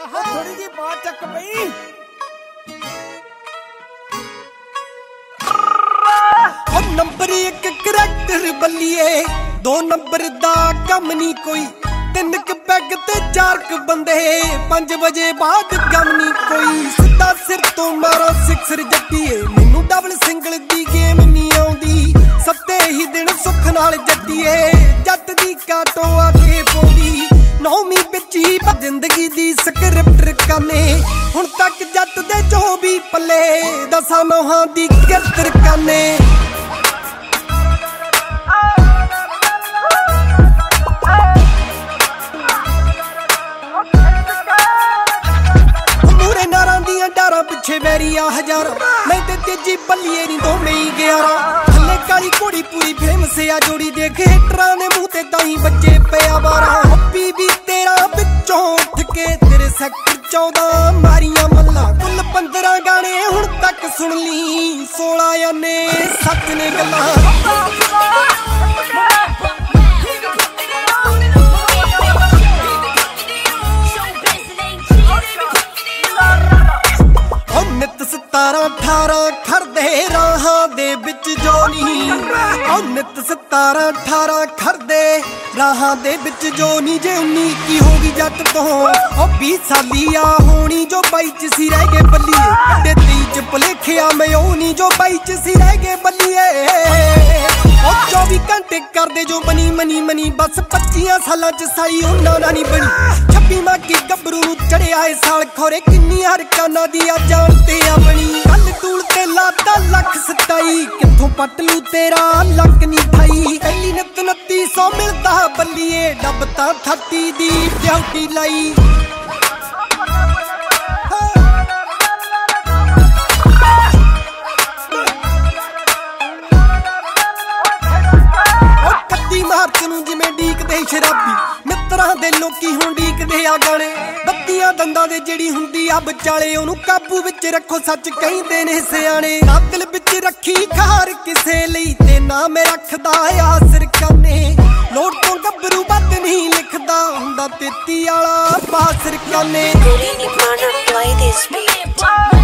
थोड़ी जी बात चक पई नंबर एक करैक्टर बल्लिए 2 नंबर दा कम नहीं कोई 3 क पैग ते 4 क बंदे 5 बजे बाद गम नहीं कोई सिद्धा सिर तो मारो सिक्सर जट्टीए मैनू डबल सिंगल दी गेम नहीं आउंदी सत्ते ही दिन सुख नाल जट्टीए जट दी काटो आके पौंदी नौवीं बिच ही जिंदगी दी स्क्रिप्ट रकाने हुण तक जट दे जो भी पल्ले 10 नौहां दी किरत रकाने डारा पिछे बैरिया हजार मैं ते तेजी बल्लिए नी 2 मई 11 थल्ले काली घोड़ी पूरी फेमस आ जोड़ी देख हिटरां ने मुंह ते ताई बच्चे पिया 12 हप्पी भी तेरा विचों उठ के तेरे सेक्टर 14 मारियां मल्ला कुल 15 गाने हुण तक सुन ली 16 याने सच ने गल्लां नित 17-18 खरदे राहां दे बिच जोनी नित 17-18 खरदे राहां दे बिच जोनी जे 19 होगी जट तो 20 सालिया होनी जो 22 सी रह गए बल्लिए ते 23 भुलेखिया मैं ओनी जो 22 सी रह गए बल्लिए 24 घंटे करदे जो बनी मनी मनी बस 25 सालां च साई उन्ना ना नहीं बनी 26 मां की गबरू चढ़िया है साल खोरे किन्नी हर काना दी आ जानते अपनी गल तूल ते लाता लख 27 किथों पट लू तेरा लक नहीं थाई पहली नित 2900 मिलदा बल्लिए डब तां 30 दी ड्यूटी लाई मार्च नूं जिवें ਡੀਕਦੇ शराबी मित्रां दे लोकी हुण ਡੀਕਦੇ आ गाने बत्तियां दंदां दे जेड़ी हुंदी आ विचाले ओनू काबू विच रखो सच कहिंदे ने सियाणे ना दिल विच रखी खार किसे लई ते ना मैं रखदा आसर काने लोड़ तो गबरू बद नहीं लिखदा हुंदा 33 वाला बासर काने